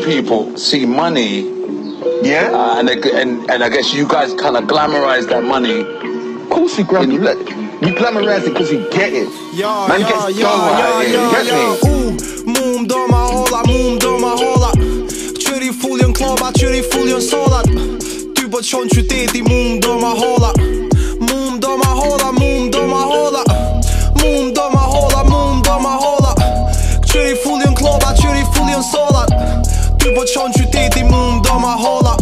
people see money, yeah, and I guess you guys kind of glamorize that money. Of course we glamorize it because we get it. Man gets dough out here, you get me? Mum doma holla Qyri fullion kloba, qyri fullion solat Ty po qon qyteti, mum doma holla Mum doma holla, mum doma holla Mum doma holla, mum doma holla Qyri fullion kloba, qyri fullion solat Ty po qon qyteti, mum doma holla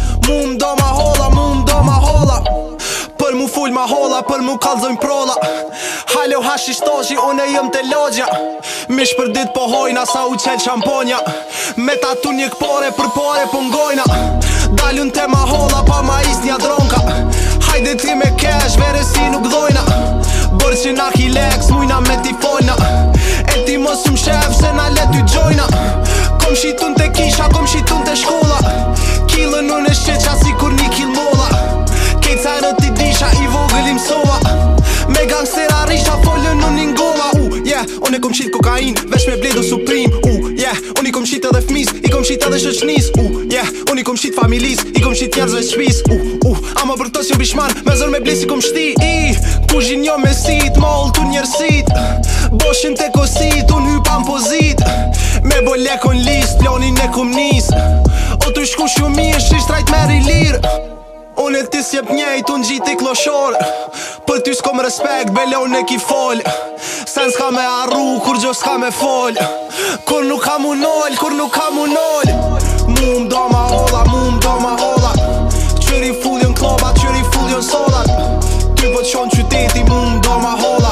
Mum doma holla, mum doma holla Për mu full ma holla, për mu kallzojn prolla Halo hashi shtoshi, une jëm të logja Mish për dit po hojna, sa u qel shamponja Me tatu një këpore, për pore po ngojna Dalun te ma holla, pa ma is nja dronka Hajde ti me cash, vere si nuk dojna Bërë që na hilex, mujna me ti folna E ti mos më shef, se na let ty gjojna Kom shitun te kisha, kom shitun te shkolla Kilën unë e shqeqa si kur një kill molla Kejt sajrët i disha, i vogël i msoa Me gangstera risha, folën unë i ngova Unë e kom qit kokain, vesh me bledo Supreme Unë i kom qit edhe fmis, i kom qit edhe shëqnis Unë i kom qit familis, i kom qit njerëzve shpis Ama për tos jo bishman, me zër me bles i kom shti Kuzhin jo me sit, moll tu njerësit Boshin te kosit, unë hypan pozit Me bo lekon list, planin e kom nis O të shku shumë mirë, shish trajt meri lir Unë e ti s'jep njejt, unë gjit i kloshor Për ty s'kom respekt, bele unë e ki fol Sen s'ka me arru, kur gjo s'ka me fol Kur nuk ka mu nol, kur nuk ka mu nol Mum doma holla, mum doma holla Qyri fullion kloba, qyri fullion solat Ty po qon qyteti, mum doma holla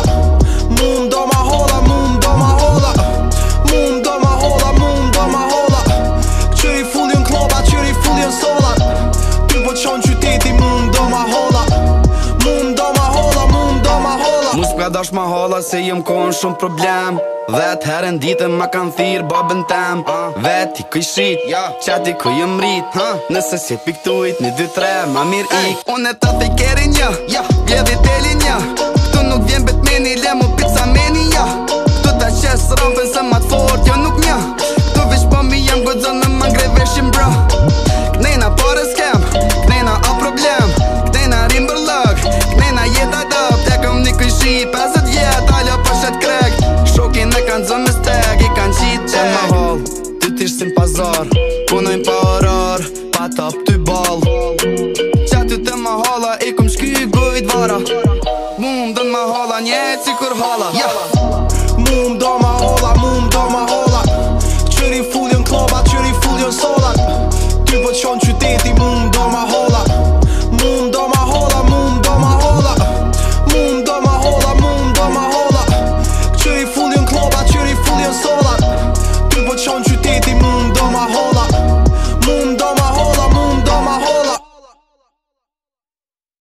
Mum doma holla, mum doma holla Mum doma holla, mum doma holla Qyri fullion kloba, qyri fullion solat Ty po qon qyteti, mum doma holla Mum doma holla, mum doma holla Mus ka dash ma holla se jem kon shumë problem Vet herën ditën ma kan thirë babën tem Vet i kuj shit, qati kuj jem rit Nëse si piktujt, 1, 2, 3, ma mir ik Unë e ta thej keri një, vjedhi teli një Këtu nuk vjen bet meni, lemu pizza meni Këtu ta qes rampën se